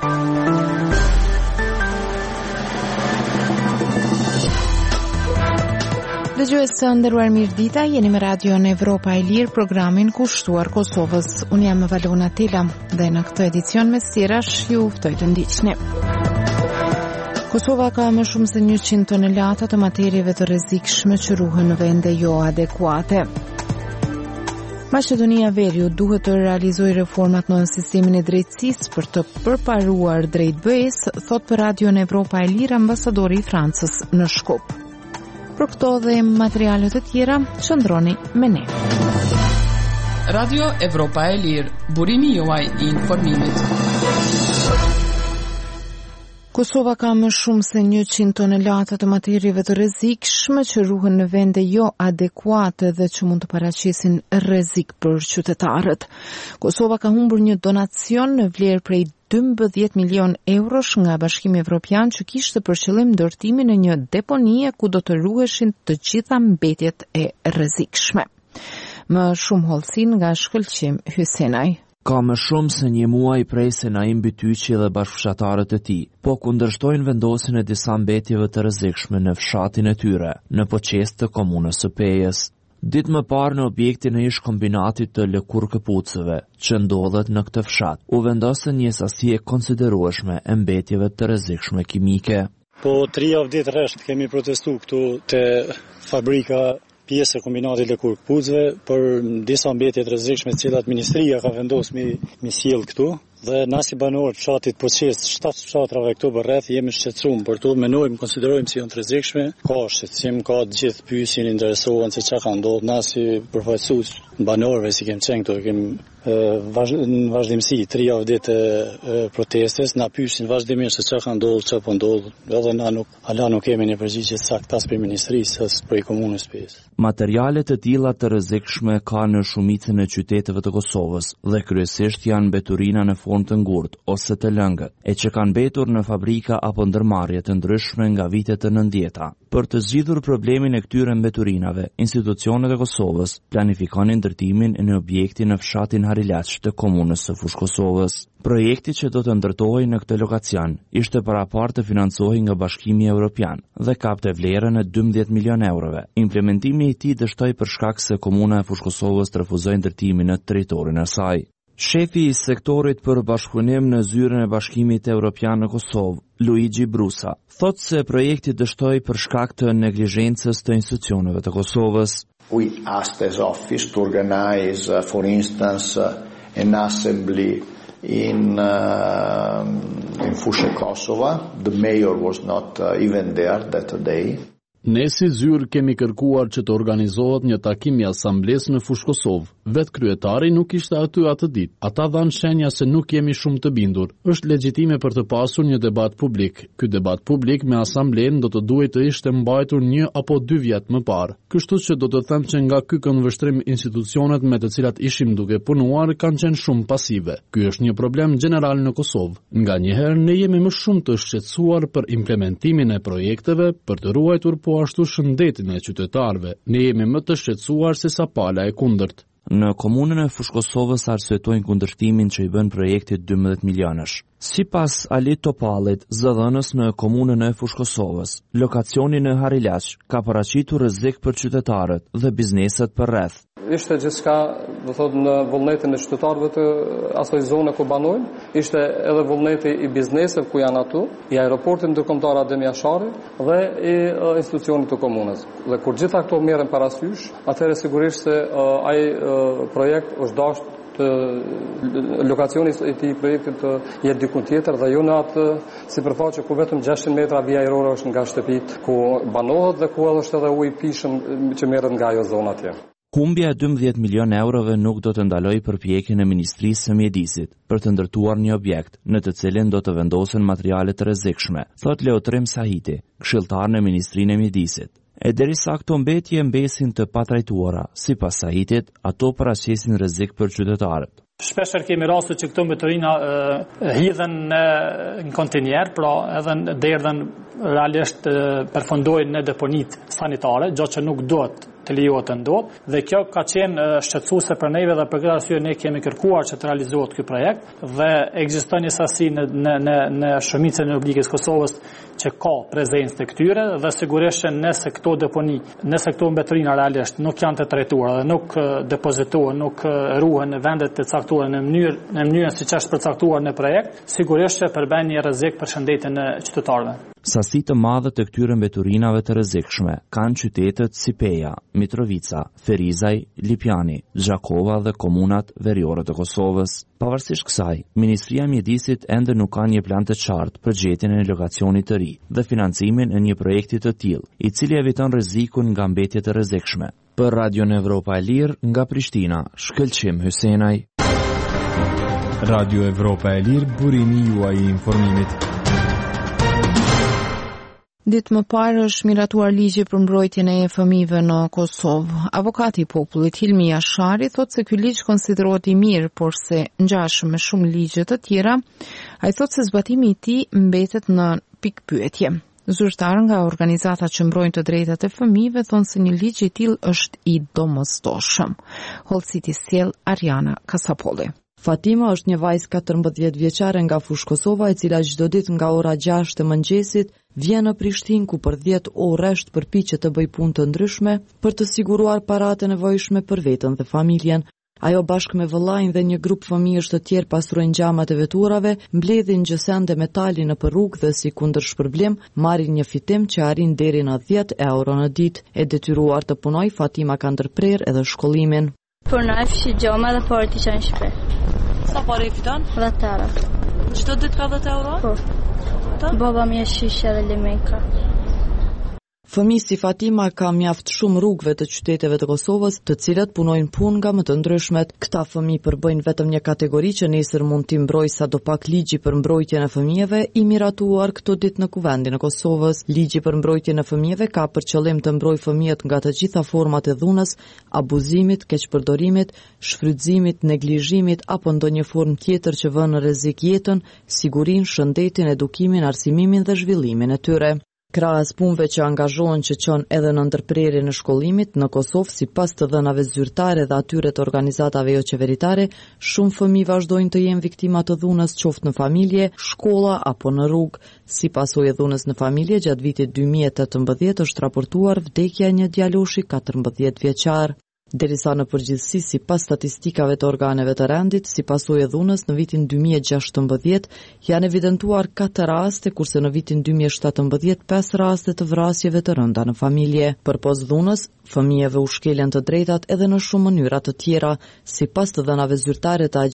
Dëgjues të nderuar, mirëdita, jeni me Radion Evropa e Lirë, programin kushtuar Kosovës. Unë jam Valona Tela dhe në këtë edicion me sqarash ju ftoj të ndiqni. Kosova ka më shumë se 100 tonelata të materieve të rrezikshme që ruhen në vende jo adekuate. Maqedonia Veriut duhet të realizojë reformat në sistemin e drejtësisë për të përparuar drejt BE-s, thot për Radion Evropa e Lirë ambasadori i Francës në Shkup. Për këto dhe materialet e tjera, qëndroni me ne. Radio Evropa e Lirë, burimi juaj i informimit. Kosova ka më shumë se 100 tonelata të materieve të rrezikshme që ruhen në vende jo adekuate dhe që mund të paraqesin rrezik për qytetarët. Kosova ka humbur një donacion në vlerë prej 12 milion eurosh nga Bashkimi Evropian që kishte për qëllim ndërtimin e një deponie ku do të ruheshin të gjitha mbetjet e rrezikshme. Më shumë hollësin nga Shkëlqim Hysenaj. Ka më shumë se një muaj prej se Naim Bytyqi dhe bashkëshatarët e tij po kundërshtojnë vendosin e disa mbetjeve të rrezikshme në fshatin e tyre, në Poqest të komunës së Pejës. Ditë më parë në objektin e ish kombinatit të lëkur këpucëve, që ndodhet në këtë fshat, u vendosën një sasi e konsiderueshme e mbetjeve të rrezikshme kimike. Po 3 javë ditë rresht kemi protestuar këtu te fabrika pjesë e kombinatit lëkur këpucëve për disa mbetje të rrezikshme të cilat ministria ka vendosur mi sjell këtu. Dhe na si banorë të fshatit Poqest, 7 fshatrave këtu rreth jemi shqetësuar për to, konsiderojmë si janë të rrezikshme, ka shqetësim, ka të gjithë pyesin interesohen se çka ka ndodhur. Na si përfaqësues banorëve si kemi qenë këtu, kemi në vazhdimsi 3 javë ditë protestes, na pyesin vazhdimisht se çka ka ndodhur, çka po ndodh, edhe na nuk kemi një përgjigje saktë as për ministrisë as për komunën e Pejës. Materiale të tilla të rrezikshme ka në shumicën e qyteteve të Kosovës dhe kryesisht janë mbeturina në formë të ngurtë ose të lëngët, e që kanë mbetur në fabrika apo ndërmarrje të ndryshme nga vitet të 90-ta. Për të zgjidhur problemin e këtyre mbeturinave, institucionet e Kosovës planifikonin ndërtimin e një objekti në fshatin Harilaç të komunës së Fushkosovës. Projekti që do të ndërtohej në këtë lokacion ishte parapar të financohej nga Bashkimi Evropian dhe kapte vlerën e 12 milion eurove. Implementimi i tij dështoi për shkak se komuna e Fushkosovës refuzoi ndërtimin në territorin e saj. Shefi i sektorit për bashkëpunim në zyrën e Bashkimit Evropian në Kosovë, Luigi Brusa, thotë se projekti dështoi për shkak të neglizhencës të institucioneve të Kosovës. We asked as office to organize, for instance, an assembly in Fushë Kosova. The mayor was not even there that day. Ne si zyrë kemi kërkuar që të organizohet një takim i asamblesë në Fushkosovë. Vetë kryetari nuk ishte aty atë ditë. Ata dhanë shenja se nuk jemi shumë të bindur. Është legjitime për të pasur një debat publik. Ky debat publik me asamblen do të duhet të ishte mbajtur 1 apo 2 vjet më parë. Kështu që do të them që nga ky këndvështrim institucionet me të cilat ishim duke punuar kanë qenë shumë pasive. Ky është një problem gjeneral në Kosovë. Nganjëherë ne jemi më shumë të shqetësuar për implementimin e projekteve për të ruajtur po ashtu shëndetin e qytetarëve. Ne jemi më të shqetësuar se sa pala e kundërt. Në komunën e Fushkosovës arsyetojnë kundërshtimin që i bën projektit 12 milionësh. Sipas Alit Topallit, zëdhënës në komunën e Fushkosovës, lokacioni në Harilaç ka paraqitur rrezik për qytetarët dhe bizneset përreth. Ishte gjithçka, do thotë, në vullnetin e qytetarëve të asaj zone ku banojnë, ishte edhe vullneti i bizneseve ku janë atu, i aeroportit ndërkombëtar Adem Jashari dhe i institucionit të komunës. Dhe kur gjitha këto merren parasysh, atëherë sigurisht se ai projekt është dashur lokacioni i këtij projekti të jetë diku tjetër dhe jo në atë sipërfaqe ku vetëm 600 metra vija ajrore është nga shtëpitë ku banohet dhe ku është edhe ujë i pishëm që merret nga ajo zonë atje. Humbja e 12 milion eurove nuk do të ndalojë përpjekjen e Ministrisë së Mjedisit për të ndërtuar një objekt në të cilin do të vendosen materiale të rrezikshme, thot Leotrim Sahiti, këshilltar në Ministrinë e Mjedisit. E derisa këto mbetje mbesin të patrajtuara, sipas Sahitit, ato paraqesin rrezik për qytetarët. Shpeshher kemi raste që këto mbeturina hidhen në kontinjer, pra edhe derdhen realisht përfundojnë në deponit sanitare, gjë që nuk duhet të lejohet të ndodhë, dhe kjo ka qenë shqetësuese për neve dhe për këtë arsye ne kemi kërkuar që të realizohet ky projekt dhe ekziston një sasi në shumicën e Republikës Kosovës që ka prezencë të këtyre dhe sigurisht që nëse këto deponi, nëse këto mbetërina realisht nuk janë të trajtuara dhe nuk depozitohen, nuk ruhen në vendet të caktuara në mënyrën siç është përcaktuar në projekt, sigurisht që përbën një rrezik për shëndetin e qytetarëve. Sasi të madhe të këtyre mbeturinave të rrezikshme kanë qytetet si Peja, Mitrovica, Ferizaj, Lipjani, Gjakova dhe komunat veriore të Kosovës. Pavarësisht kësaj, Ministria e Mjedisit ende nuk ka një plan të qartë për gjetjen e një lokacioni të ri dhe financimin e një projekti të tillë, i cili eviton rrezikun nga mbetjet e rrezikshme. Për Radion Evropa e Lirë, nga Prishtina, Shkëlqim Hysenaj. Radio Evropa e Lirë, burimi juaj i informimit. Ditë më parë është miratuar ligji për mbrojtjen e fëmijëve në Kosovë. Avokati i popullit Hilmi Jashari thotë se ky ligj konsiderohet i mirë, por se ngjashëm me shumë ligje të tjera, ai thotë se zbatimi i tij mbetet në pikpyetje. Zyrtarë nga organizatat që mbrojnë të drejtat e fëmijëve thonë se një ligj i tillë është i domosdoshëm. Hollësiti sjell Ariana Kasapolli. Fatima është një vajzë 14 vjeçare nga fushë Kosova, e cila çdo ditë nga ora 6 të mëngjesit vjen në Prishtinë, ku për 10 orë përpiqet të bëjë punë të ndryshme për të siguruar paratë e nevojshme për veten dhe familjen. Ajo bashkë me vëllain dhe një grup fëmijësh të tjerë pastrojnë xhamat e veturave, mbledhin gjësende metali nëpër rrugë dhe si kundërshpërblim marrin një fitim që arrin deri në 10 euro në ditë. E detyruar të punoj, Fatima ka ndërprerë edhe shkollimin. Punoj fshi gjoma dhe por t'i qenë shpe. Sa pare i fiton? 10 euro. Çdo ditë ka 10 euro? Po. Baba mi e shishe dhe limenka. Fëmijë si Fatima ka mjaft shumë rrugëve të qyteteve të Kosovës, të cilat punojnë punë nga më të ndryshmet. Këta fëmijë përbëjnë vetëm një kategori që nesër mund t'i mbrojë sadopak ligji për mbrojtjen e fëmijëve, i miratuar këto ditë në Kuvendin e Kosovës. Ligji për mbrojtjen e fëmijëve ka për qëllim të mbrojë fëmijët nga të gjitha format e dhunës, abuzimit, keqpërdorimit, shfrytëzimit, neglizhimit apo ndonjë formë tjetër që vën në rrezik jetën, sigurinë, shëndetin, edukimin, arsimimin dhe zhvillimin e tyre. Krahas punëve që angazhohen që çon edhe në ndërprerjen e shkollimit, në Kosovë, sipas të dhënave zyrtare dhe atyre të organizatave jo qeveritare, shumë fëmijë vazhdojnë të jenë viktima të dhunës qoftë në familje, shkolla apo në rrugë. Si pasojë e dhunës në familje, gjatë vitit 2018 është raportuar vdekja e një djaloshi 14 vjeçar. Derisa në përgjithësi, sipas statistikave të organeve të rendit, si pasojë e dhunës në vitin 2016 janë evidentuar 4 raste, kurse në vitin 2017 5 raste të vrasjeve të rënda në familje. Përpos dhunës, fëmijëve u shkelen të drejtat edhe në shumë mënyra të tjera. Sipas të dhënave zyrtare të